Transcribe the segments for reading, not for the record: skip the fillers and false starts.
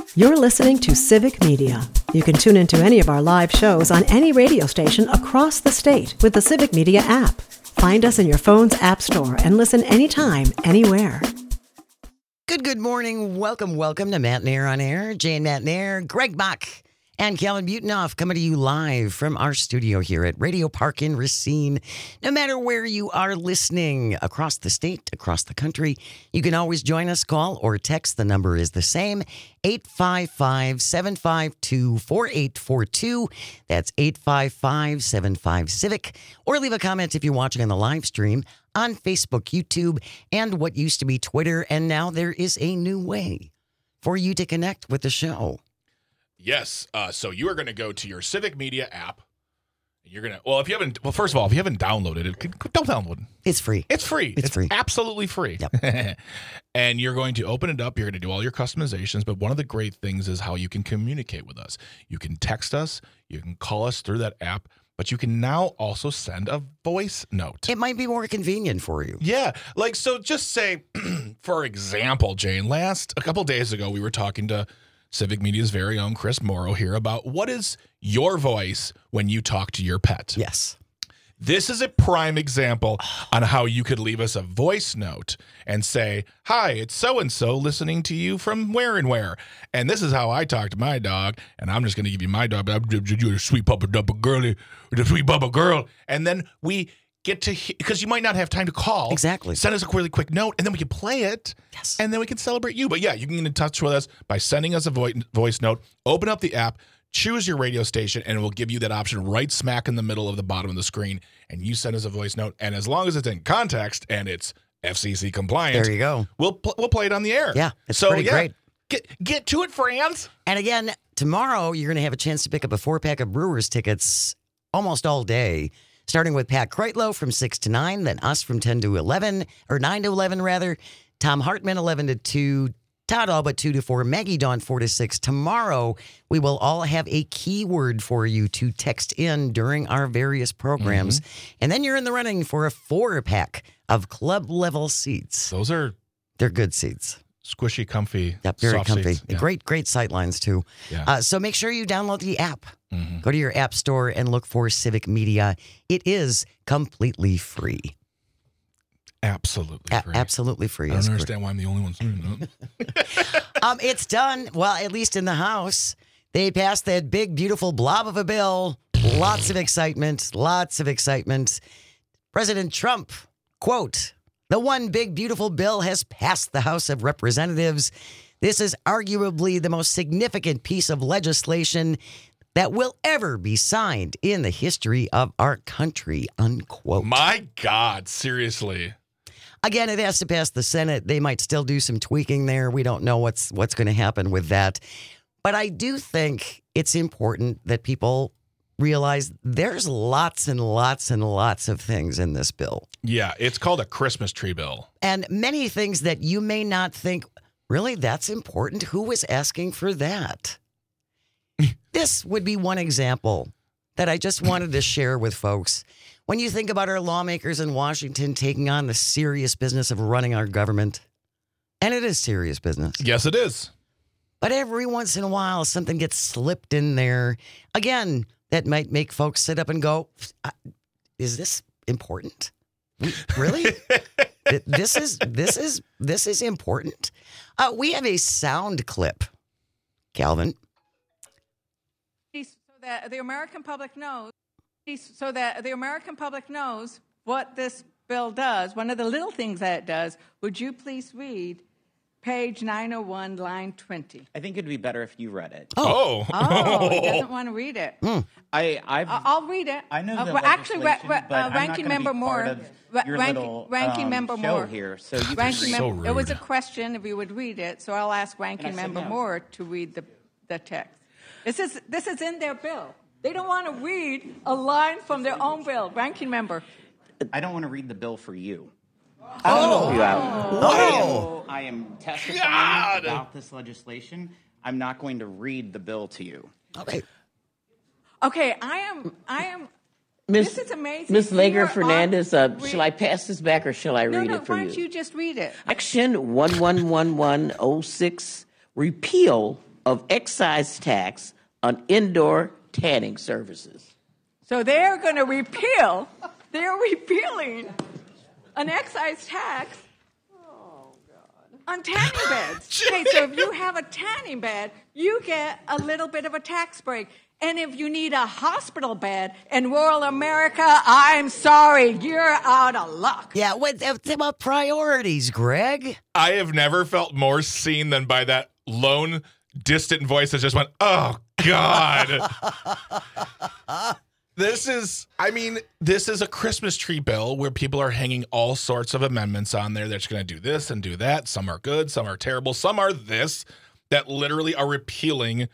You're listening to Civic Media. You can tune into any of our live shows on any radio station across the state with the Civic Media app. Find us in your phone's app store and listen anytime, anywhere. Good morning. Welcome to Matt Nair on Air. Jane Matt Nair, Greg Bach, and Calvin Butenoff coming to you live from our studio here at Radio Park in Racine. No matter where you are listening, across the state, across the country, you can always join us, call or text. The number is the same, 855-752-4842. That's 855-75-CIVIC. Or leave a comment if you're watching on the live stream on Facebook, YouTube, and what used to be Twitter. And now there is a new way for you to connect with the show. Yes. So you are going to go to your Civic Media app. You're going to, if you haven't downloaded it, don't download it. It's free. It's free. It's free. Absolutely free. Yep. And you're going to open it up. You're going to do all your customizations. But one of the great things is how you can communicate with us. You can text us. You can call us through that app. But you can now also send a voice note. It might be more convenient for you. Yeah. So just say, for example, Jane, a couple days ago, we were talking to Civic Media's very own Chris Morrow here about what is your voice when you talk to your pet. Yes. This is a prime example on how you could leave us a voice note and say, hi, it's so-and-so listening to you from where and where. And this is how I talk to my dog. And I'm just going to give you my dog. But you're a sweet puppa girly, the sweet puppa girl. And then we get to, because you might not have time to call. Exactly. Send us a really quick note, and then we can play it. Yes. And then we can celebrate you. But yeah, you can get in touch with us by sending us a voice note. Open up the app. Choose your radio station, and it will give you that option right smack in the middle of the bottom of the screen. And you send us a voice note, and as long as it's in context and it's FCC compliant, there you go. We'll play it on the air. Yeah, it's pretty great. Get to it, friends. And again, tomorrow you're going to have a chance to pick up a 4-pack of Brewers tickets almost all day, starting with Pat Kreitlow from 6 to 9, then us from 10 to 11, or 9 to 11 rather, Tom Hartman 11 to 2, Todd Alba 2 to 4, Maggie Dawn 4 to 6. Tomorrow, we will all have a keyword for you to text in during our various programs. And then you're in the running for a 4-pack of club-level seats. They're good seats. Squishy, comfy, yep, very soft comfy. seats. Yeah. Great sight lines, too. Yeah. So make sure you download the app. Go to your app store and look for Civic Media. It is completely free. Absolutely free. Absolutely free. I don't understand why I'm the only one saying that. It's done. Well, at least in the House. They passed that big, beautiful blob of a bill. Lots of excitement. President Trump, quote, "The one big, beautiful bill has passed the House of Representatives. This is arguably the most significant piece of legislation that will ever be signed in the history of our country," unquote. My God, seriously. Again, it has to pass the Senate. They might still do some tweaking there. We don't know what's going to happen with that. But I do think it's important that people realize there's lots and lots and lots of things in this bill. Yeah, it's called a Christmas tree bill. And many things that you may not think, really, that's important? Who was asking for that? This would be one example that I just wanted to share with folks. When you think about our lawmakers in Washington taking on the serious business of running our government, and it is serious business. Yes, it is. But every once in a while, something gets slipped in there. Again, that might make folks sit up and go, is this important? Really? This is important. We have a sound clip, Calvin. So that the American public knows what this bill does. One of the little things that it does. Would you please read page 901, line 20? I think it'd be better if you read it. Oh, he doesn't want to read it. I'll read it. I know the actually, but Ranking Member Moore. Ranking Member Moore here, so you It was a question if you would read it, so I'll ask Ranking Member Moore to read the text. This is in their bill. They don't want to read a line from their own bill. Ranking Member. I don't want to read the bill for you. I am testifying about this legislation. I'm not going to read the bill to you. Okay, I am. This is amazing. Ms. Lager Fernandez, shall I pass this back or shall I read it for you? Why don't you just read it? Section 111106, repeal of excise tax on indoor tanning services. So they're going to repeal, they're repealing an excise tax on tanning beds. Okay, so if you have a tanning bed, you get a little bit of a tax break. And if you need a hospital bed in rural America, I'm sorry, you're out of luck. Yeah, what about priorities, Greg? I have never felt more seen than by that lone, distant voice that just went, oh, God. This is a Christmas tree bill where people are hanging all sorts of amendments on there that's going to do this and do that. Some are good, some are terrible, some are this, that literally are repealing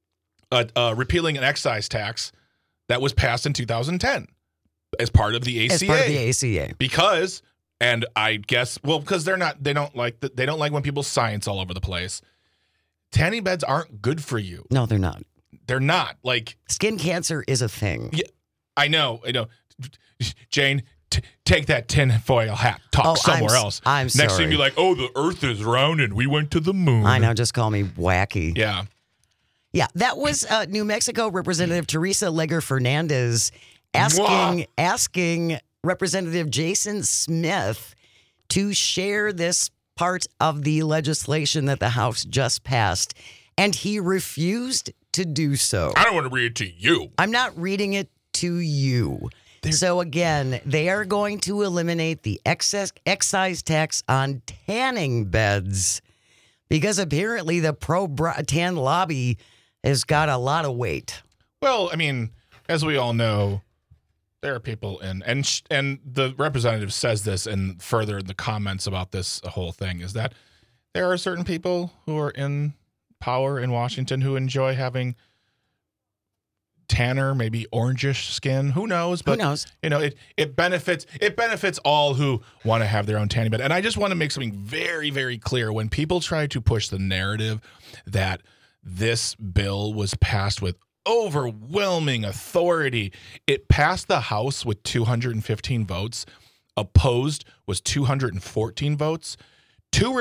an excise tax that was passed in 2010 as part of the ACA. As part of the ACA. Because, and I guess, because they don't like when people science all over the place. Tanning beds aren't good for you. No, they're not. They're not. Like, skin cancer is a thing. Yeah, I know. Jane, take that tinfoil hat. Talk somewhere else. I'm sorry. Next thing you're like, oh, the earth is round and we went to the moon. I know. Just call me wacky. Yeah. Yeah, that was New Mexico Representative Teresa Leger Fernandez asking Representative Jason Smith to share this part of the legislation that the House just passed, and he refused to do so. I don't want to read it to you. I'm not reading it to you. So again, they are going to eliminate the excise tax on tanning beds because apparently the pro-tan lobby has got a lot of weight. Well, I mean, as we all know, there are people and the representative says this and further in the comments about this whole thing is that there are certain people who are in power in Washington who enjoy having tanner, maybe orangish skin. Who knows? But, who knows? It benefits all who want to have their own tanning bed. And I just want to make something very, very clear. When people try to push the narrative that this bill was passed with overwhelming authority, it passed the House with 215 votes. Opposed was 214 votes. Two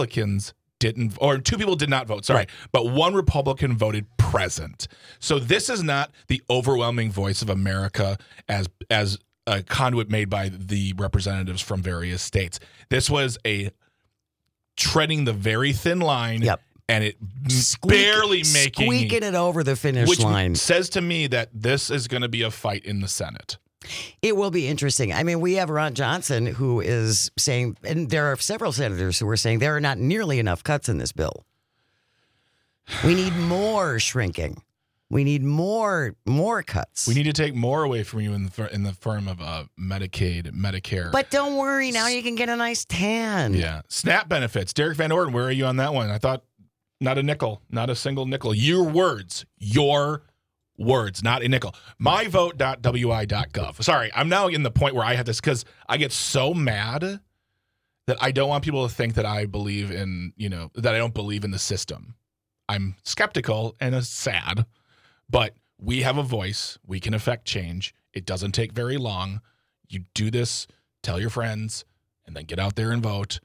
people did not vote, sorry, right. But one Republican voted present. So this is not the overwhelming voice of America as a conduit made by the representatives from various states. This was a treading the very thin line. Yep. And it barely squeaking it over the finish line. Which says to me that this is going to be a fight in the Senate. It will be interesting. I mean, we have Ron Johnson who is saying, and there are several senators who are saying there are not nearly enough cuts in this bill. We need more shrinking. We need more cuts. We need to take more away from you in the form of Medicaid, Medicare. But don't worry, now you can get a nice tan. Yeah. SNAP benefits. Derek Van Orden, where are you on that one? I thought not a nickel, not a single nickel. Your words, not a nickel. Myvote.wi.gov. Sorry, I'm now in the point where I have this because I get so mad that I don't want people to think that I believe in, that I don't believe in the system. I'm skeptical and sad, but we have a voice. We can affect change. It doesn't take very long. You do this, tell your friends, and then get out there and vote.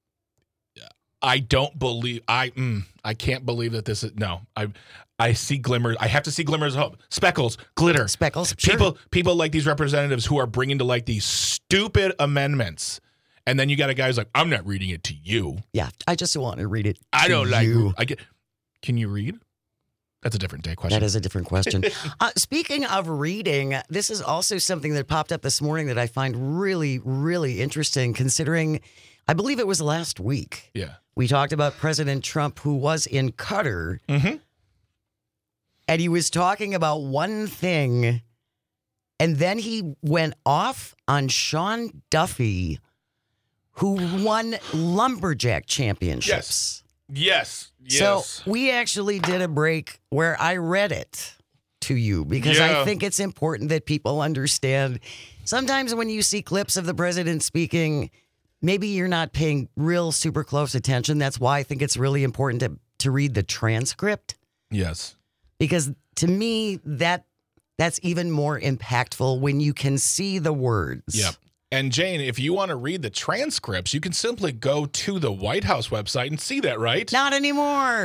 I don't believe I can't believe that this is I see glimmers. I have to see glimmers of hope. Speckles, glitter. Speckles. People like these representatives who are bringing to light these stupid amendments. And then you got a guy who's like, I'm not reading it to you. Yeah, I just want to read it. I don't like you. Can you read? That's a different day question. That is a different question. Speaking of reading, this is also something that popped up this morning that I find really, really interesting considering, I believe it was last week. Yeah. We talked about President Trump who was in Qatar. Mm-hmm. And he was talking about one thing. And then he went off on Sean Duffy, who won lumberjack championships. Yes. So we actually did a break where I read it to you because I think it's important that people understand. Sometimes when you see clips of the president speaking, maybe you're not paying real super close attention. That's why I think it's really important to read the transcript. Yes. Because to me, that's even more impactful when you can see the words. Yep. And Jane, if you want to read the transcripts, you can simply go to the White House website and see that, right? Not anymore.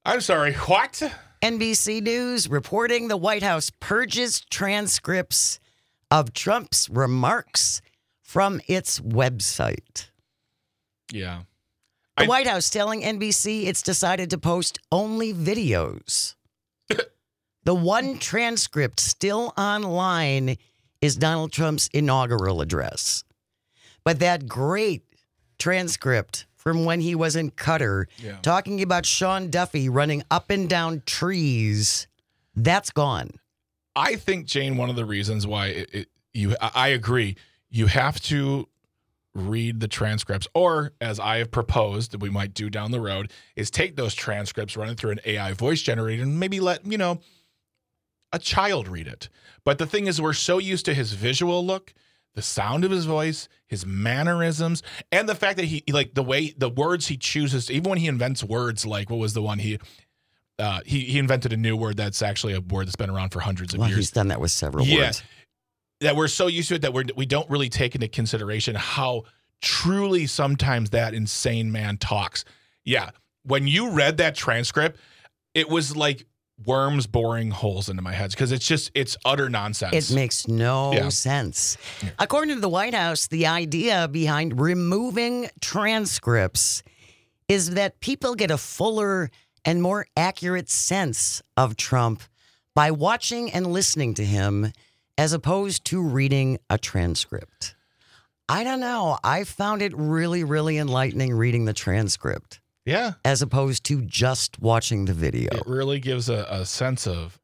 I'm sorry, what? NBC News reporting the White House purges transcripts of Trump's remarks from its website. Yeah. The White House telling NBC it's decided to post only videos. The one transcript still online is Donald Trump's inaugural address. But that great transcript from when he was in Qatar talking about Sean Duffy running up and down trees, that's gone. I think, Jane, one of the reasons why I agree, you have to read the transcripts, or as I have proposed that we might do down the road, is take those transcripts, run it through an AI voice generator, and maybe let, a child read it. But the thing is, we're so used to his visual look, the sound of his voice, his mannerisms, and the fact that he, like, the words he chooses, even when he invents words, like, what was the one he invented a new word that's actually a word that's been around for hundreds of years. He's done that with several words. That we're so used to it that we don't really take into consideration how truly sometimes that insane man talks. Yeah. When you read that transcript, it was like worms boring holes into my head because it's utter nonsense. It makes no sense. Yeah. According to the White House, the idea behind removing transcripts is that people get a fuller and more accurate sense of Trump by watching and listening to him as opposed to reading a transcript. I don't know. I found it really, really enlightening reading the transcript. Yeah. As opposed to just watching the video. It really gives a sense of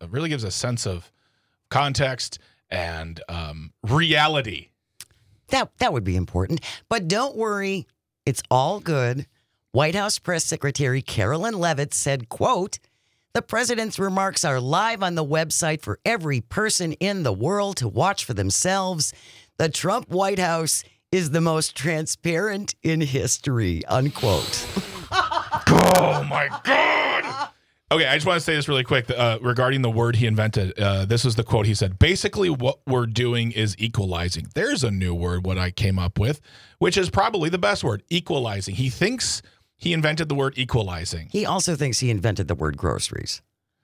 context and reality. That would be important. But don't worry, it's all good. White House Press Secretary Carolyn Leavitt said, quote, "The president's remarks are live on the website for every person in the world to watch for themselves. The Trump White House is the most transparent in history," unquote. Oh, my God. Okay, I just want to say this really quick regarding the word he invented. This is the quote he said. "Basically, what we're doing is equalizing." There's a new word, what I came up with, which is probably the best word, equalizing. He thinks he invented the word equalizing. He also thinks he invented the word groceries.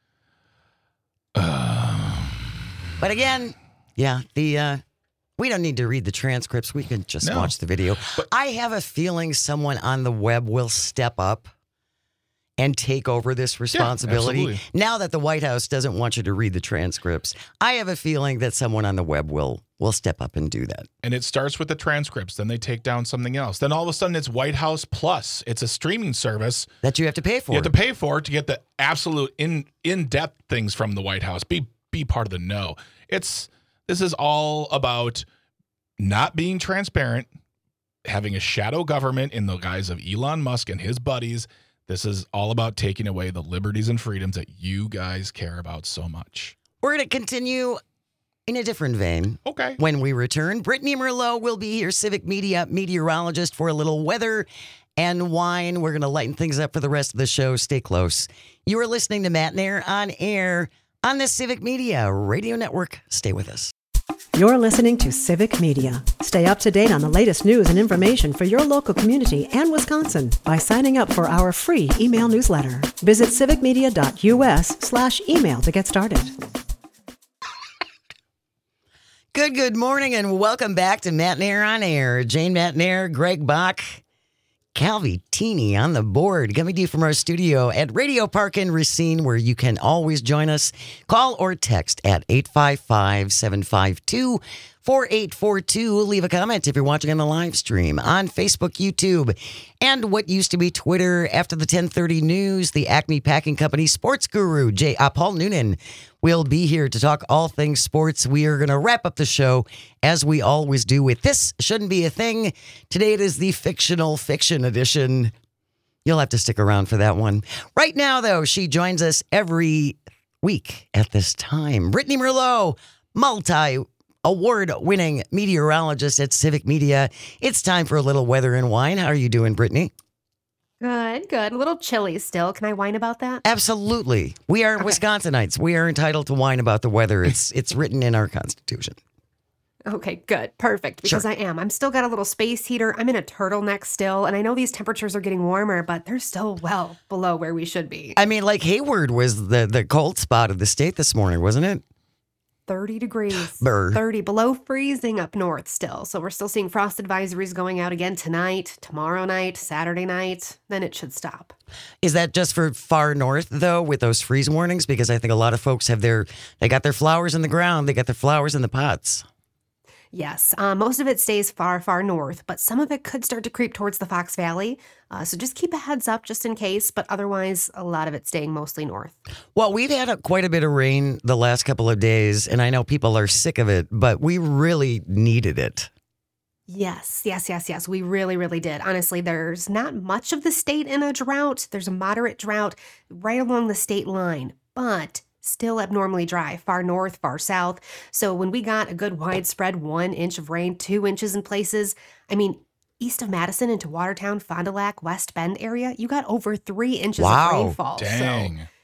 But again, we don't need to read the transcripts. We can just watch the video. But I have a feeling someone on the web will step up and take over this responsibility. Now that the White House doesn't want you to read the transcripts, I have a feeling that someone on the web will step up and do that. And it starts with the transcripts. Then they take down something else. Then all of a sudden it's White House Plus. It's a streaming service that you have to pay for. You have to pay for to get the absolute in-depth things from the White House. Be part of the know. This is all about not being transparent, having a shadow government in the guise of Elon Musk and his buddies. This is all about taking away the liberties and freedoms that you guys care about so much. We're going to continue in a different vein. Okay. When we return, Brittany Merlot will be here, Civic Media meteorologist, for a little weather and wine. We're going to lighten things up for the rest of the show. Stay close. You are listening to Matt Nair on air on the Civic Media Radio Network. Stay with us. You're listening to Civic Media. Stay up to date on the latest news and information for your local community and Wisconsin by signing up for our free email newsletter. Visit civicmedia.us/email to get started. Good morning and welcome back to Matt Nair on air. Jane Matt Nair, Greg Bach, Calvi Teeny on the board, coming to you from our studio at Radio Park in Racine, where you can always join us. Call or text at 855-752-4842. Leave a comment if you're watching on the live stream on Facebook, YouTube, and what used to be Twitter. After the 10:30 news, the Acme Packing Company sports guru, Paul Noonan, will be here to talk all things sports. We are going to wrap up the show, as we always do, with This Shouldn't Be a Thing. Today it is the fictional fiction edition. You'll have to stick around for that one. Right now, though, she joins us every week at this time. Brittany Merlot, multi-award-winning meteorologist at Civic Media. It's time for a little weather and wine. How are you doing, Brittany? Good. A little chilly still. Can I whine about that? Absolutely. We are Wisconsinites. We are entitled to whine about the weather. It's written in our Constitution. Okay, good. Perfect. Because Sure. I am. I'm still got a little space heater. I'm in a turtleneck still. And I know these temperatures are getting warmer, but they're still well below where we should be. I mean, like Hayward was the cold spot of the state this morning, wasn't it? 30 degrees. Brr. 30 below freezing up north still. So we're still seeing frost advisories going out again tonight, tomorrow night, Saturday night. Then it should stop. Is that just for far north, though, with those freeze warnings? Because I think a lot of folks they got their flowers in the ground, they got their flowers in the pots. Yes, most of it stays far, far north, but some of it could start to creep towards the Fox Valley. So just keep a heads up just in case, but otherwise, a lot of it staying mostly north. Well, we've had quite a bit of rain the last couple of days, and I know people are sick of it, but we really needed it. Yes. We really, really did. Honestly, there's not much of the state in a drought. There's a moderate drought right along the state line, but still abnormally dry, far north, far south. So when we got a good widespread 1 inch of rain, 2 inches in places, I mean, east of Madison into Watertown, Fond du Lac, West Bend area, you got over 3 inches Wow. of rainfall. Dang. So,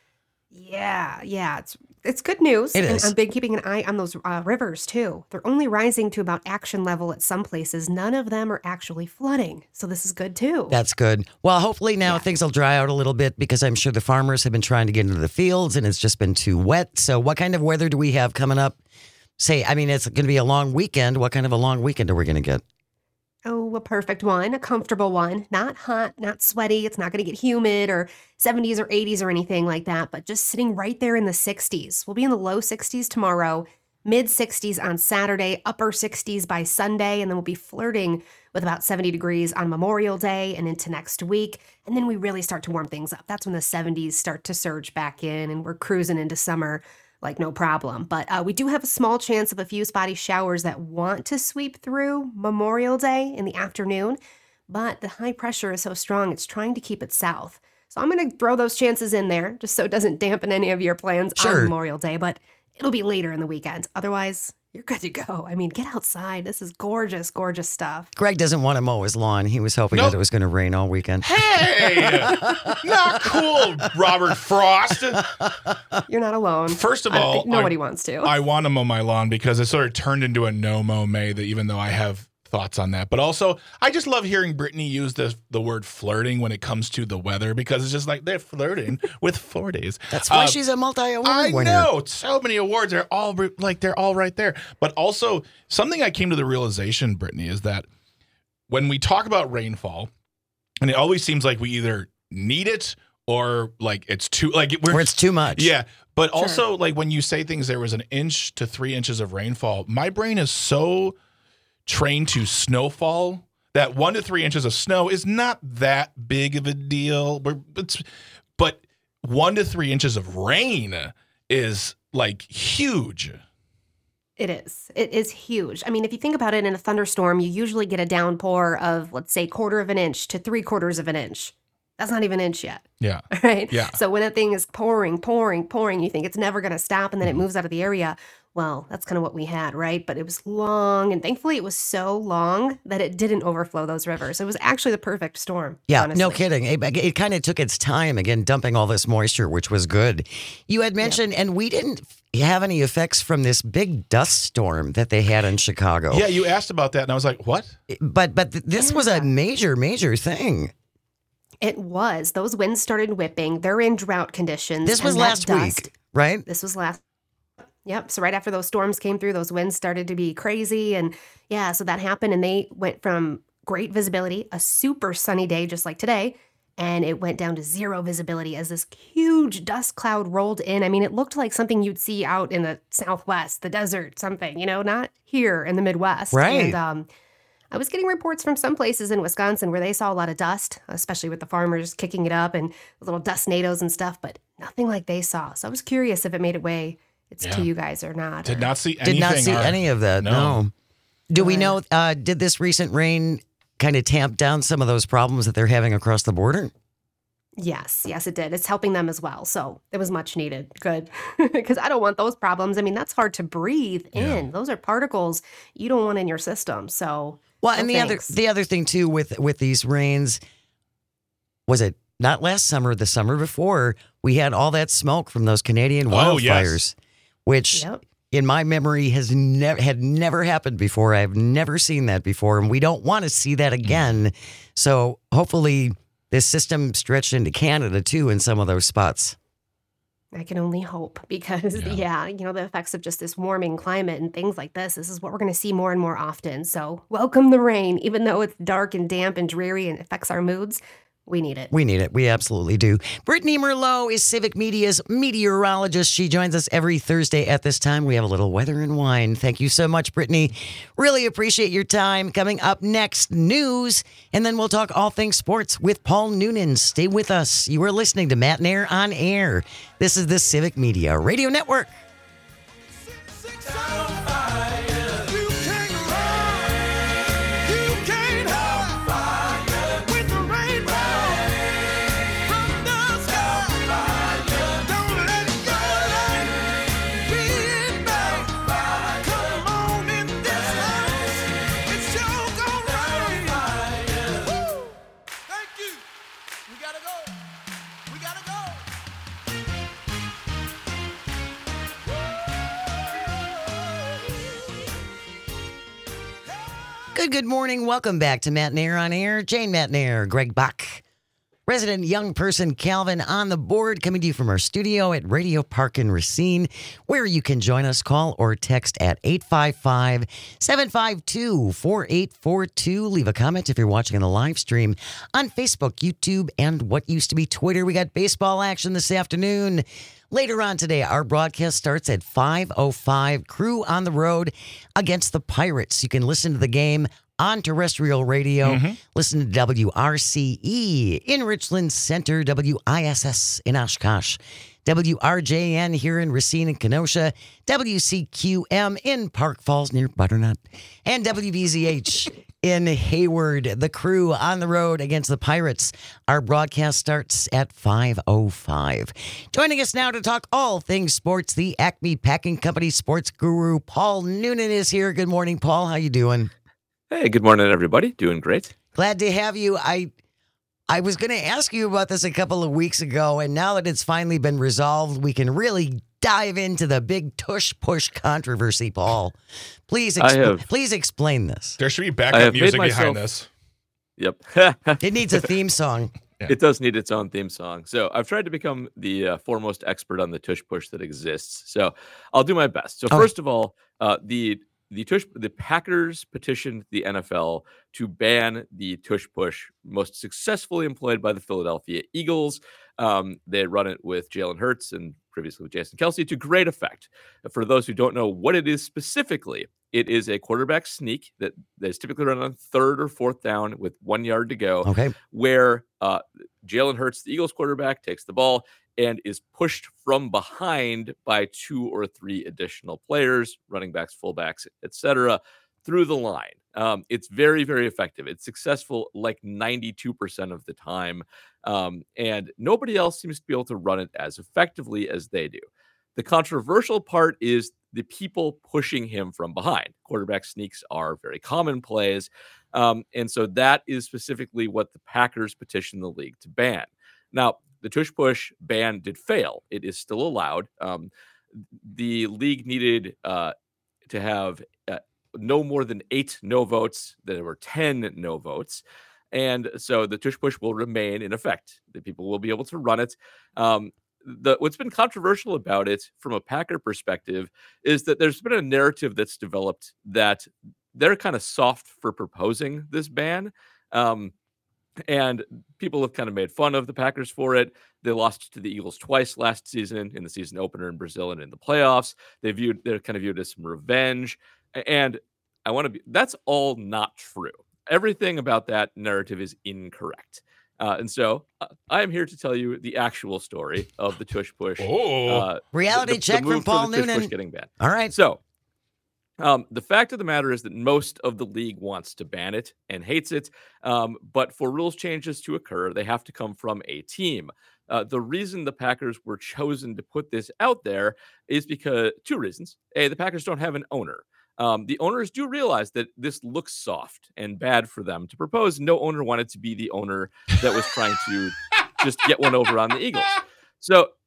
yeah, it's good news. It And is. I've been keeping an eye on those rivers too. They're only rising to about action level at some places. None of them are actually flooding. So this is good too. That's good. Well, hopefully now things will dry out a little bit because I'm sure the farmers have been trying to get into the fields and it's just been too wet. So what kind of weather do we have coming up? It's going to be a long weekend. What kind of a long weekend are we going to get? Oh, a perfect one, a comfortable one. Not hot, not sweaty. It's not going to get humid or 70s or 80s or anything like that, but just sitting right there in the 60s. We'll be in the low 60s tomorrow, mid 60s on Saturday, upper 60s by Sunday, and then we'll be flirting with about 70 degrees on Memorial Day and into next week. And then we really start to warm things up. That's when the 70s start to surge back in and we're cruising into summer like no problem. But we do have a small chance of a few spotty showers that want to sweep through Memorial Day in the afternoon. But the high pressure is so strong, it's trying to keep it south. So I'm going to throw those chances in there just so it doesn't dampen any of your plans Sure. on Memorial Day. But it'll be later in the weekend. Otherwise, you're good to go. I mean, get outside. This is gorgeous, gorgeous stuff. Greg doesn't want to mow his lawn. He was hoping Nope. that it was going to rain all weekend. Hey, not cool, Robert Frost. You're not alone. First of all, nobody wants to. I want to mow my lawn because it sort of turned into a no-mow May, that even though I have thoughts on that. But also, I just love hearing Brittany use the word flirting when it comes to the weather because it's just like they're flirting with 40s. That's why she's a multi-award I winner. know. So many awards. They're all right there. But also, something I came to the realization, Brittany, is that when we talk about rainfall, and it always seems like we either need it or like it's too Or it's too much. Yeah. But also, like when you say things, there was 1 inch to 3 inches of rainfall. My brain is so trained to snowfall that 1 to 3 inches of snow is not that big of a deal. But 1 to 3 inches of rain is like huge. It is. It is huge. I mean, if you think about it, in a thunderstorm, you usually get a downpour of, let's say, 1/4 of an inch to 3/4 of an inch. That's not even an inch yet, Yeah. right? Yeah. So when that thing is pouring, you think it's never going to stop, and then it moves out of the area. Well, that's kind of what we had, right? But it was long, and thankfully it was so long that it didn't overflow those rivers. It was actually the perfect storm. Yeah, honestly. no kidding. It kind of took its time, again, dumping all this moisture, which was good. You had mentioned, and we didn't have any effects from this big dust storm that they had in Chicago. Yeah, you asked about that, and I was like, what? But this was a major, major thing. It was. Those winds started whipping. They're in drought conditions. This was and that last dust- week, right? This was last. Yep. So right after those storms came through, those winds started to be crazy. And yeah, so that happened. And they went from great visibility, a super sunny day, just like today, and it went down to 0 visibility as this huge dust cloud rolled in. I mean, it looked like something you'd see out in the Southwest, the desert, something, not here in the Midwest. Right. And I was getting reports from some places in Wisconsin where they saw a lot of dust, especially with the farmers kicking it up and little dust nados and stuff, but nothing like they saw. So I was curious if it made its way to you guys or not. Did not see anything. Did not see any of that, no. Do we Good. know, did this recent rain kind of tamp down some of those problems that they're having across the border? Yes, it did. It's helping them as well. So it was much needed. Good. Because I don't want those problems. I mean, that's hard to breathe in. Those are particles you don't want in your system. So, Well, no and thanks. the other thing too with these rains, was it not last summer, the summer before, we had all that smoke from those Canadian Oh, wildfires, yes. which Yep. in my memory had never happened before. I've never seen that before, and we don't want to see that again. So hopefully this system stretched into Canada too in some of those spots. I can only hope because, the effects of just this warming climate and things like this is what we're going to see more and more often. So welcome the rain, even though it's dark and damp and dreary and affects our moods. We need it. We need it. We absolutely do. Brittany Merlot is Civic Media's meteorologist. She joins us every Thursday at this time. We have a little weather and wine. Thank you so much, Brittany. Really appreciate your time. Coming up next, news, and then we'll talk all things sports with Paul Noonan. Stay with us. You are listening to Matt and Air on Air. This is the Civic Media Radio Network. Good morning. Welcome back to Matt and Air on Air. Jane Matt and Air, Greg Bach, resident young person Calvin on the board, coming to you from our studio at Radio Park in Racine, where you can join us, call or text at 855-752-4842. Leave a comment if you're watching on the live stream on Facebook, YouTube, and what used to be Twitter. We got baseball action this afternoon. Later on today, our broadcast starts at 5:05. Crew on the road against the Pirates. You can listen to the game on terrestrial radio. Listen to WRCE in Richland Center, WISS in Oshkosh, WRJN here in Racine and Kenosha, WCQM in Park Falls near Butternut, and WBZH in Hayward. The Crew on the road against the Pirates. Our broadcast starts at 5:05. Joining us now to talk all things sports, the Acme Packing Company sports guru, Paul Noonan, is here. Good morning, Paul. How you doing? Hey, good morning, everybody. Doing great. Glad to have you. I was going to ask you about this a couple of weeks ago, and now that it's finally been resolved, we can really dive into the big tush-push controversy, Paul. Please explain this. There should be backup music behind this. Yep. It needs a theme song. Yeah. It does need its own theme song. So I've tried to become the foremost expert on the tush-push that exists. So I'll do my best. So first of all, the Packers petitioned the NFL to ban the tush-push, most successfully employed by the Philadelphia Eagles. They had run it with Jalen Hurts and previously with Jason Kelce to great effect. For those who don't know what it is specifically, it is a quarterback sneak that is typically run on third or fourth down with 1 yard to go, where Jalen Hurts, the Eagles quarterback, takes the ball and is pushed from behind by 2 or 3 additional players, running backs, fullbacks, etc., through the line. It's very, very effective. It's successful like 92% of the time. And nobody else seems to be able to run it as effectively as they do. The controversial part is the people pushing him from behind. Quarterback sneaks are very common plays. And so that is specifically what the Packers petitioned the league to ban. Now, the tush-push ban did fail. It is still allowed. The league needed to have no more than 8 no votes. There were 10 no votes. And so the tush-push will remain in effect. The people will be able to run it. What's been controversial about it from a Packer perspective is that there's been a narrative that's developed that they're kind of soft for proposing this ban. And people have kind of made fun of the Packers for it. They lost to the Eagles twice last season, in the season opener in Brazil and in the playoffs. They're kind of viewed as some revenge. And that's all not true. Everything about that narrative is incorrect. And so I am here to tell you the actual story of the tush-push. Reality check from Paul Noonan. Getting banned. All right. So the fact of the matter is that most of the league wants to ban it and hates it. But for rules changes to occur, they have to come from a team. The reason the Packers were chosen to put this out there is because 2 reasons. A, the Packers don't have an owner. The owners do realize that this looks soft and bad for them to propose. No owner wanted to be the owner that was trying to just get one over on the Eagles. So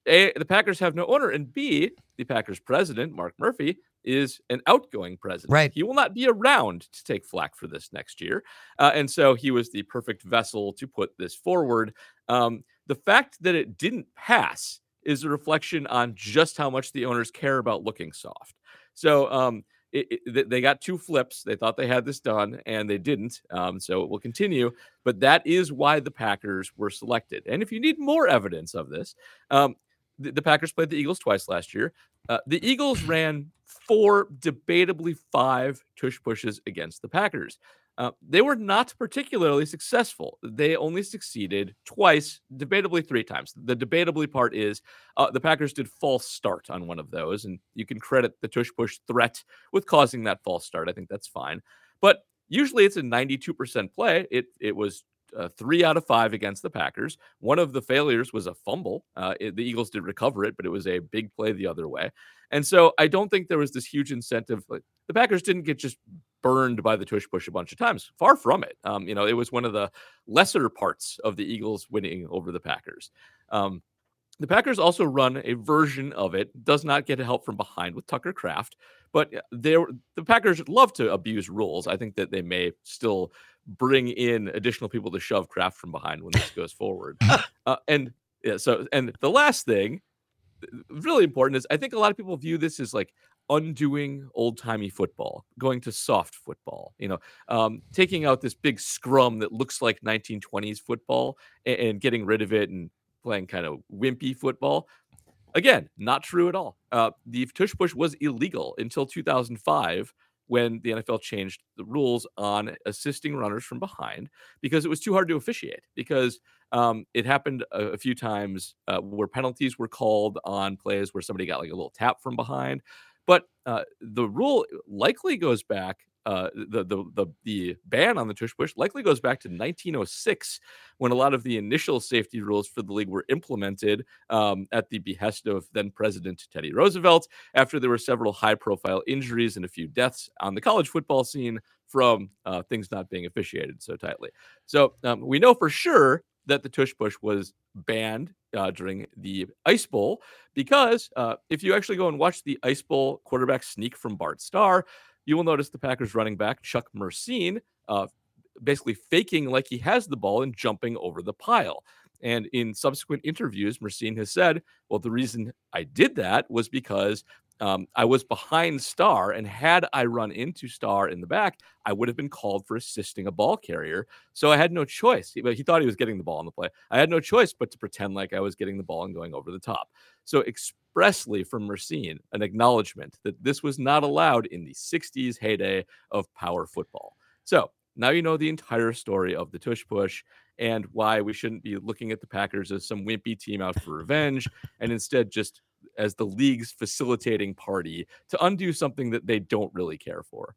A, the Packers have no owner, and B, the Packers president, Mark Murphy, is an outgoing president. Right. He will not be around to take flack for this next year. And so he was the perfect vessel to put this forward. The fact that it didn't pass is a reflection on just how much the owners care about looking soft. So they got 2 flips. They thought they had this done, and they didn't. So it will continue. But that is why the Packers were selected. And if you need more evidence of this, the Packers played the Eagles twice last year. The Eagles ran 4, debatably 5 tush pushes against the Packers. They were not particularly successful. They only succeeded twice, debatably 3 times. The debatably part is the Packers did false start on one of those, and you can credit the tush push threat with causing that false start. I think that's fine. But usually it's a 92% play. It was 3 out of 5 against the Packers. One of the failures was a fumble. The Eagles did recover it, but it was a big play the other way. And so I don't think there was this huge incentive. Like, the Packers didn't get just burned by the tush push a bunch of times. Far from it. It was one of the lesser parts of the Eagles winning over the Packers. The Packers also run a version of it, does not get help from behind with Tucker Kraft, but the Packers love to abuse rules. I think that they may still bring in additional people to shove Kraft from behind when this goes forward. And the last thing, really important, is I think a lot of people view this as like undoing old-timey football, going to soft football, taking out this big scrum that looks like 1920s football and getting rid of it and playing kind of wimpy football. Again, not true at all. The tush push was illegal until 2005 when the NFL changed the rules on assisting runners from behind because it was too hard to officiate, because it happened a few times where penalties were called on plays where somebody got like a little tap from behind. But the rule likely goes back, the ban on the tush push likely goes back to 1906, when a lot of the initial safety rules for the league were implemented at the behest of then President Teddy Roosevelt, after there were several high-profile injuries and a few deaths on the college football scene from things not being officiated so tightly. So we know for sure that the tush push was banned during the Ice Bowl, because if you actually go and watch the Ice Bowl quarterback sneak from Bart Starr, you will notice the Packers running back, Chuck Mercine, basically faking like he has the ball and jumping over the pile. And in subsequent interviews, Mercine has said, well, the reason I did that was because I was behind Starr, and had I run into Starr in the back, I would have been called for assisting a ball carrier. So I had no choice. He thought he was getting the ball on the play. I had no choice but to pretend like I was getting the ball and going over the top. So expressly from Mercine, an acknowledgement that this was not allowed in the 60s heyday of power football. So now you know the entire story of the tush push and why we shouldn't be looking at the Packers as some wimpy team out for revenge, and instead just as the league's facilitating party to undo something that they don't really care for.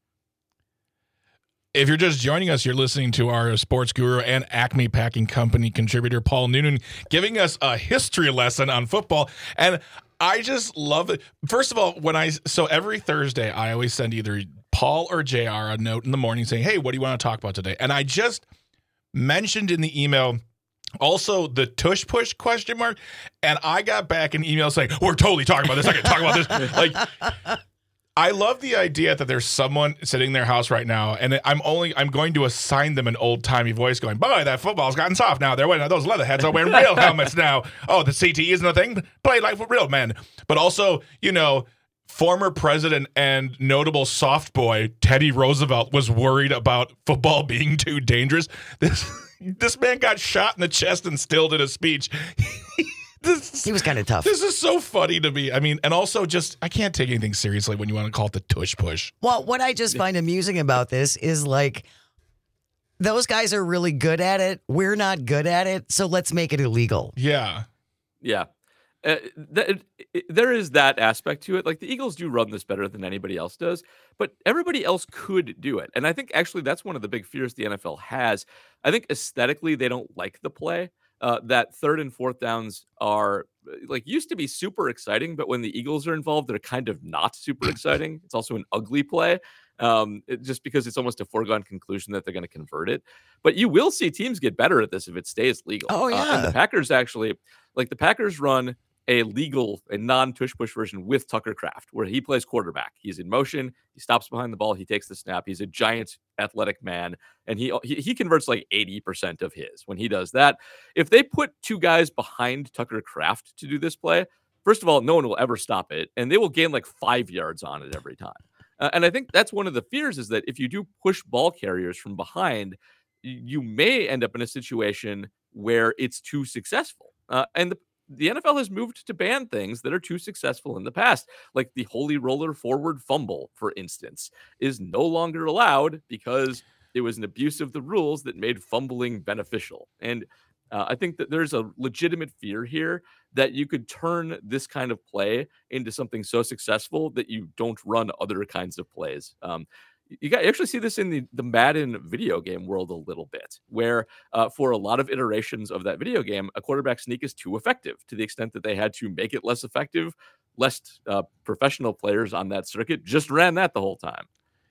If you're just joining us, you're listening to our sports guru and Acme Packing Company contributor, Paul Noonan, giving us a history lesson on football. And I just love it. First of all, so every Thursday, I always send either Paul or JR a note in the morning saying, hey, what do you want to talk about today? And I just mentioned in the email also the tush push ? And I got back an email saying, we're totally talking about this. I can talk about this. Like, I love the idea that there's someone sitting in their house right now, and I'm going to assign them an old-timey voice going, boy, that football's gotten soft now. They're wearing those leather heads are wearing real helmets now. Oh, the CTE isn't a thing. Play like real men. But also, former president and notable soft boy Teddy Roosevelt was worried about football being too dangerous. This man got shot in the chest and still did a speech. He was kind of tough. This is so funny to me. I mean, and also just, I can't take anything seriously when you want to call it the tush push. Well, what I just find amusing about this is like, those guys are really good at it. We're not good at it. So let's make it illegal. Yeah. Yeah. There is that aspect to it. Like, the Eagles do run this better than anybody else does, but everybody else could do it. And I think actually that's one of the big fears the NFL has. I think aesthetically they don't like the play. That 3rd and 4th downs are used to be super exciting, but when the Eagles are involved, they're kind of not super exciting. It's also an ugly play, just because it's almost a foregone conclusion that they're going to convert it. But you will see teams get better at this if it stays legal. Oh, yeah. And the Packers actually, the Packers run a non-tush push version with Tucker Kraft, where he plays quarterback. He's in motion. He stops behind the ball. He takes the snap. He's a giant athletic man, and he converts like 80% of his when he does that. If they put two guys behind Tucker Kraft to do this play, first of all, no one will ever stop it, and they will gain like 5 yards on it every time. And I think that's one of the fears, is that if you do push ball carriers from behind, you may end up in a situation where it's too successful. And the NFL has moved to ban things that are too successful in the past, like the holy roller forward fumble, for instance, is no longer allowed because it was an abuse of the rules that made fumbling beneficial. And I think that there's a legitimate fear here that you could turn this kind of play into something so successful that you don't run other kinds of plays. You actually see this in the Madden video game world a little bit, where for a lot of iterations of that video game, a quarterback sneak is too effective, to the extent that they had to make it less effective. Less professional players on that circuit just ran that the whole time.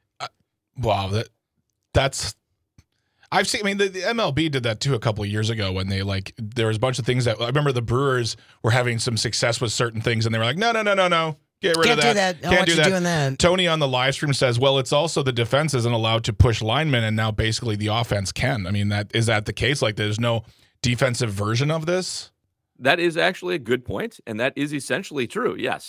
Wow, that's... I've seen, I mean, the MLB did that too a couple of years ago when they there was a bunch of things that, I remember the Brewers were having some success with certain things and they were like, no. Get rid of that. Can't do that. Can't do that. Doing that. Tony on the live stream says, well, it's also the defense isn't allowed to push linemen, and now basically the offense can. I mean, is that the case? Like, there's no defensive version of this? That is actually a good point, and that is essentially true. Yes,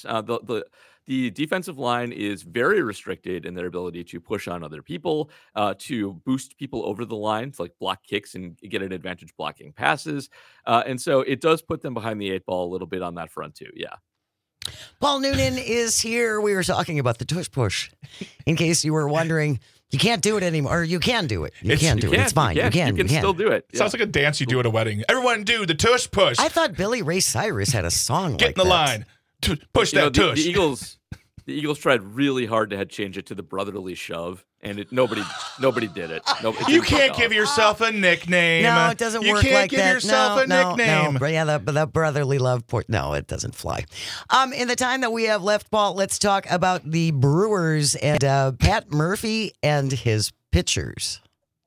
the defensive line is very restricted in their ability to push on other people, to boost people over the line, to block kicks and get an advantage blocking passes, and so it does put them behind the 8 ball a little bit on that front too. Yeah. Paul Noonan is here. We were talking about the tush push. In case you were wondering, you can't do it anymore. Or you can do it. You can do it. It's fine. You can still do it. Sounds like a dance you do at a wedding. Everyone do the tush push. I thought Billy Ray Cyrus had a song like that. Get in the line. Push that tush. The Eagles tried really hard to change it to the brotherly shove, and nobody did it. You can't give yourself a nickname. No, it doesn't work like that. You can't give yourself a nickname. No. Yeah, that brotherly love. No, it doesn't fly. In the time that we have left, Paul, let's talk about the Brewers and Pat Murphy and his pitchers.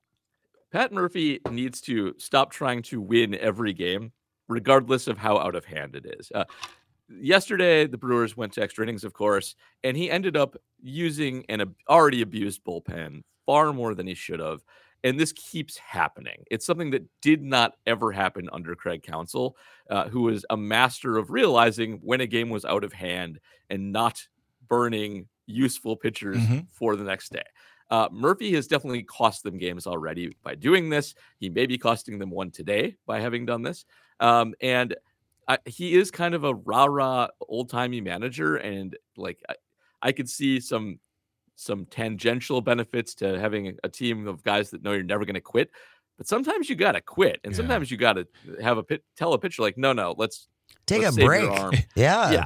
Pat Murphy needs to stop trying to win every game, regardless of how out of hand it is. Yesterday, the Brewers went to extra innings, of course, and he ended up using an already abused bullpen far more than he should have. And this keeps happening. It's something that did not ever happen under Craig Counsell, who was a master of realizing when a game was out of hand and not burning useful pitchers for the next day. Murphy has definitely cost them games already by doing this. He may be costing them one today by having done this. And he is kind of a rah-rah old-timey manager, and I could see some tangential benefits to having a team of guys that know you're never going to quit. But sometimes you got to quit, and sometimes you got to have tell a pitcher no, let's take a save break. Your arm. Yeah.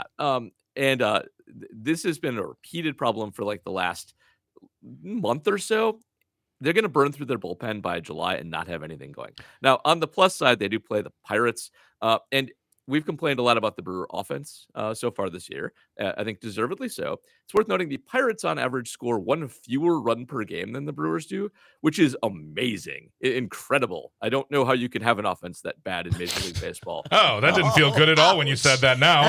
This has been a repeated problem for the last month or so. They're going to burn through their bullpen by July and not have anything going. Now, on the plus side, they do play the Pirates, and we've complained a lot about the Brewer offense so far this year. I think deservedly so. It's worth noting the Pirates on average score one fewer run per game than the Brewers do, which is amazing, incredible. I don't know how you can have an offense that bad in Major League Baseball. Oh, that didn't feel good at all when you said that now.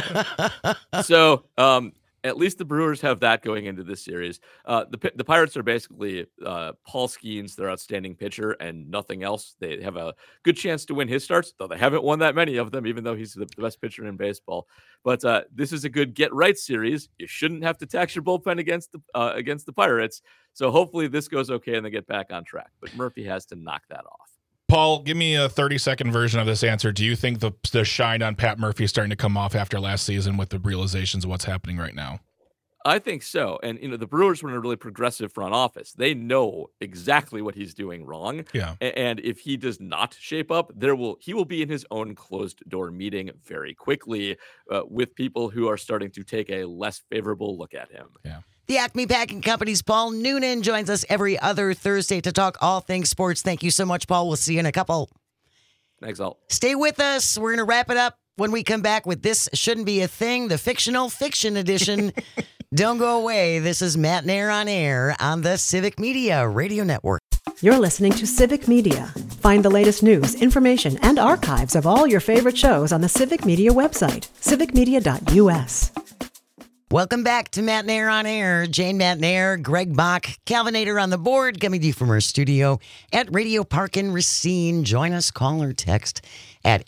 So at least the Brewers have that going into this series. The Pirates are basically Paul Skeens, their outstanding pitcher, and nothing else. They have a good chance to win his starts, though they haven't won that many of them, even though he's the best pitcher in baseball. But this is a good get-right series. You shouldn't have to tax your bullpen against the Pirates. So hopefully this goes okay and they get back on track. But Murphy has to knock that off. Paul, give me a 30-second version of this answer. Do you think the shine on Pat Murphy is starting to come off after last season with the realizations of what's happening right now? I think so. And, the Brewers were in a really progressive front office. They know exactly what he's doing wrong. Yeah. And if he does not shape up, he will be in his own closed-door meeting very quickly with people who are starting to take a less favorable look at him. Yeah. The Acme Packing Company's Paul Noonan joins us every other Thursday to talk all things sports. Thank you so much, Paul. We'll see you in a couple. Thanks, all. Stay with us. We're going to wrap it up when we come back with This Shouldn't Be a Thing, the fictional fiction edition. Don't go away. This is Matt Nair on Air on the Civic Media Radio Network. You're listening to Civic Media. Find the latest news, information, and archives of all your favorite shows on the Civic Media website, civicmedia.us. Welcome back to Matnair on Air. Jane Matnair, Greg Bach, Calvinator on the board, coming to you from our studio at Radio Park in Racine. Join us, call or text at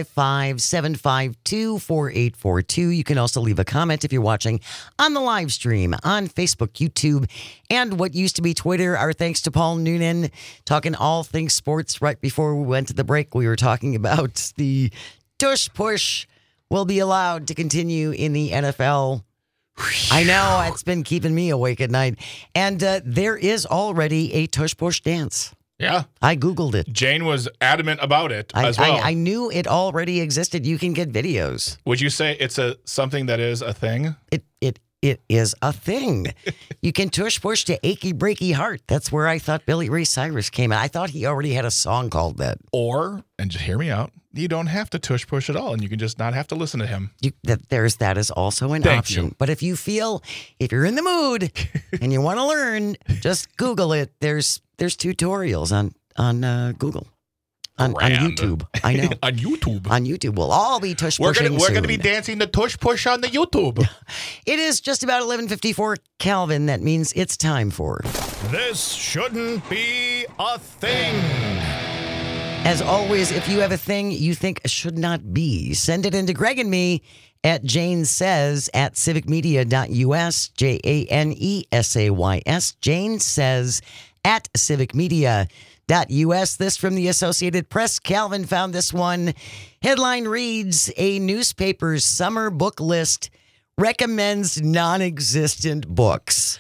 855-752-4842. You can also leave a comment if you're watching on the live stream on Facebook, YouTube, and what used to be Twitter. Our thanks to Paul Noonan, talking all things sports. Right before we went to the break, we were talking about the tush push will be allowed to continue in the NFL. I know, it's been keeping me awake at night. And there is already a tush push dance. Yeah. I Googled it. Jane was adamant about it as well. I knew it already existed. You can get videos. Would you say it's something that is a thing? It is a thing. You can tush push to Achy Breaky Heart. That's where I thought Billy Ray Cyrus came out. I thought he already had a song called that. Or, and just hear me out, you don't have to tush push at all, and you can just not have to listen to him. That is also an option. But if you're in the mood and you want to learn, just Google it. There's tutorials on Google. On YouTube. I know. On YouTube. On YouTube. We'll all be tush pushing. We're going to be dancing the tush push on the YouTube. It is just about 11:54 Calvin. That means it's time for This Shouldn't Be a Thing. As always, if you have a thing you think should not be, send it into Greg and me at Jane Says at civicmedia.us, JANESAYS, Jane Says at civicmedia.us. This from the Associated Press. Calvin found this one. Headline reads, a newspaper's summer book list recommends non-existent books.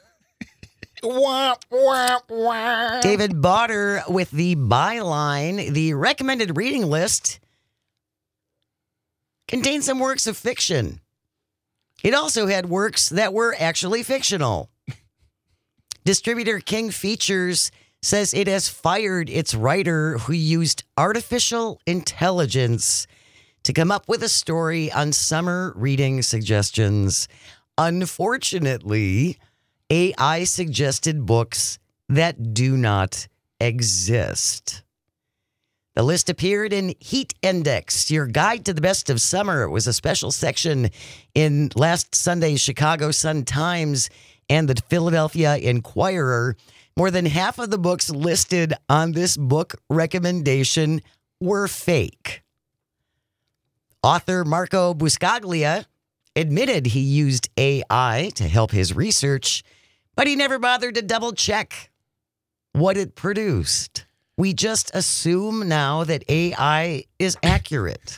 David Botter with the byline, the recommended reading list contained some works of fiction. It also had works that were actually fictional. Distributor King Features says it has fired its writer who used artificial intelligence to come up with a story on summer reading suggestions. Unfortunately, AI suggested books that do not exist. The list appeared in Heat Index, your guide to the best of summer. It was a special section in last Sunday's Chicago Sun-Times and the Philadelphia Inquirer. More than half of the books listed on this book recommendation were fake. Author Marco Buscaglia admitted he used AI to help his research, but he never bothered to double check what it produced. We just assume now that AI is accurate.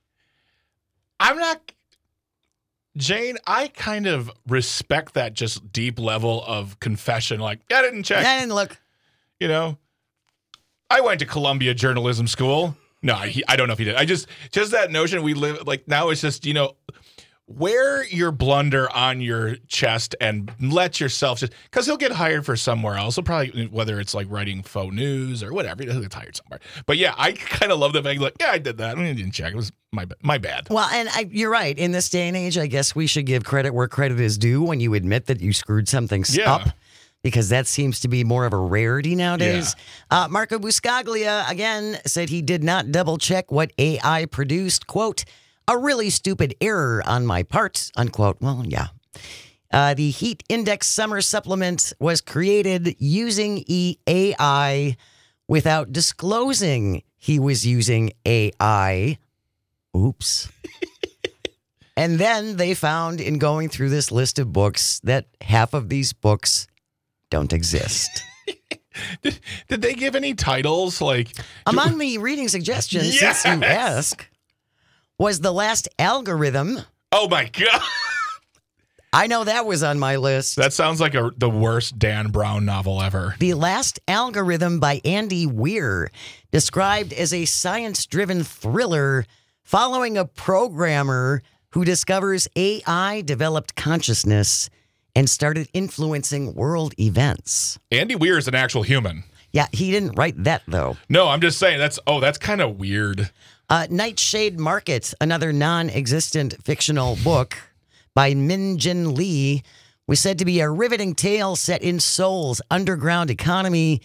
Jane, I kind of respect that just deep level of confession. Like, I didn't check. I didn't look. You know, I went to Columbia Journalism School. No, I don't know if he did. I just that notion we live, like now it's just, wear your blunder on your chest and let yourself just, because he'll get hired for somewhere else. He'll probably, whether it's like writing faux news or whatever, he'll get hired somewhere. But yeah, I kind of love the fact, like, yeah, I did that. I didn't check. It was my bad. Well, and you're right. In this day and age, I guess we should give credit where credit is due when you admit that you screwed something up. Because that seems to be more of a rarity nowadays. Yeah. Marco Buscaglia, again, said he did not double check what AI produced. Quote, a really stupid error on my part, unquote. Well, yeah. The Heat Index Summer Supplement was created using AI without disclosing he was using AI. Oops. And then they found in going through this list of books that half of these books don't exist. Did they give any titles? Like among the reading suggestions, yes! Since you ask, was The Last Algorithm. Oh my God. I know that was on my list. That sounds like the worst Dan Brown novel ever. The Last Algorithm by Andy Weir, described as a science-driven thriller following a programmer who discovers AI developed consciousness and started influencing world events. Andy Weir is an actual human. Yeah, he didn't write that, though. No, I'm just saying, that's kind of weird. Nightshade Market, another non-existent fictional book by Min Jin Lee, was said to be a riveting tale set in Seoul's underground economy.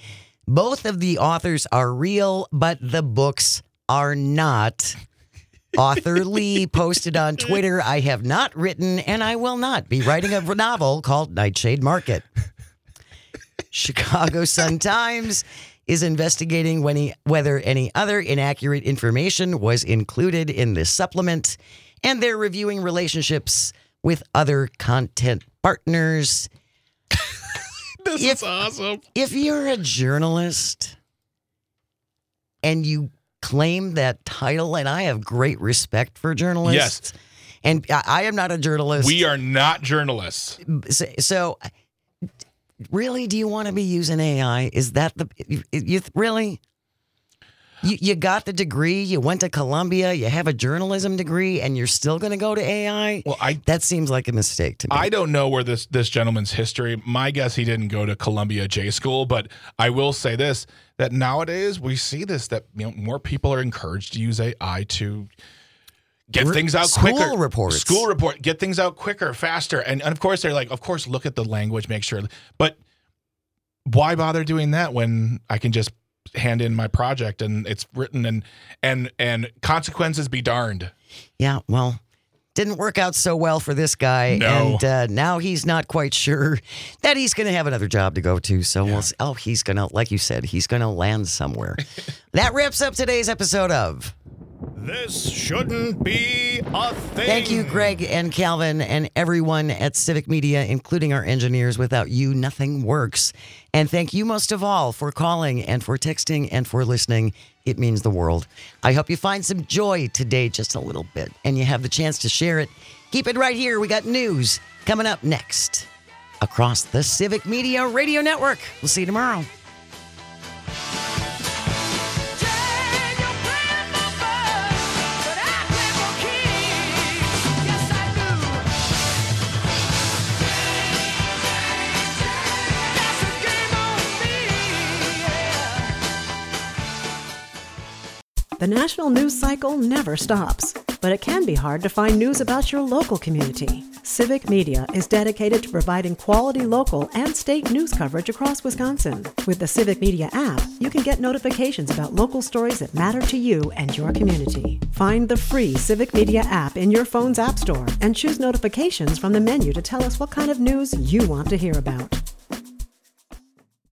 Both of the authors are real, but the books are not. Author Lee posted on Twitter, I have not written and I will not be writing a novel called Nightshade Market. Chicago Sun-Times is investigating whether any other inaccurate information was included in this supplement, and they're reviewing relationships with other content partners. This is awesome. If you're a journalist and you claim that title, and I have great respect for journalists. Yes. And I am not a journalist. We are not journalists. So really, do you want to be using AI? Is that you really? You got the degree, you went to Columbia, you have a journalism degree, and you're still going to go to AI? Well, that seems like a mistake to me. I don't know where this gentleman's history. My guess, he didn't go to Columbia J School, but I will say this, that nowadays we see this, that more people are encouraged to use AI to get things out quicker. School report, get things out quicker, faster. And of course, they're like, of course, look at the language, make sure. But why bother doing that when I can just hand in my project and it's written and consequences be darned. Yeah, well, didn't work out so well for this guy. No. And now he's not quite sure that he's going to have another job to go to. So we'll see. Oh, he's going to, like you said, he's going to land somewhere. That wraps up today's episode of This Shouldn't Be a Thing. Thank you, Greg and Calvin and everyone at Civic Media, including our engineers. Without you, nothing works. And thank you most of all for calling and for texting and for listening. It means the world. I hope you find some joy today, just a little bit, and you have the chance to share it. Keep it right here. We got news coming up next across the Civic Media Radio Network. We'll see you tomorrow. The national news cycle never stops, but it can be hard to find news about your local community. Civic Media is dedicated to providing quality local and state news coverage across Wisconsin. With the Civic Media app, you can get notifications about local stories that matter to you and your community. Find the free Civic Media app in your phone's app store and choose notifications from the menu to tell us what kind of news you want to hear about.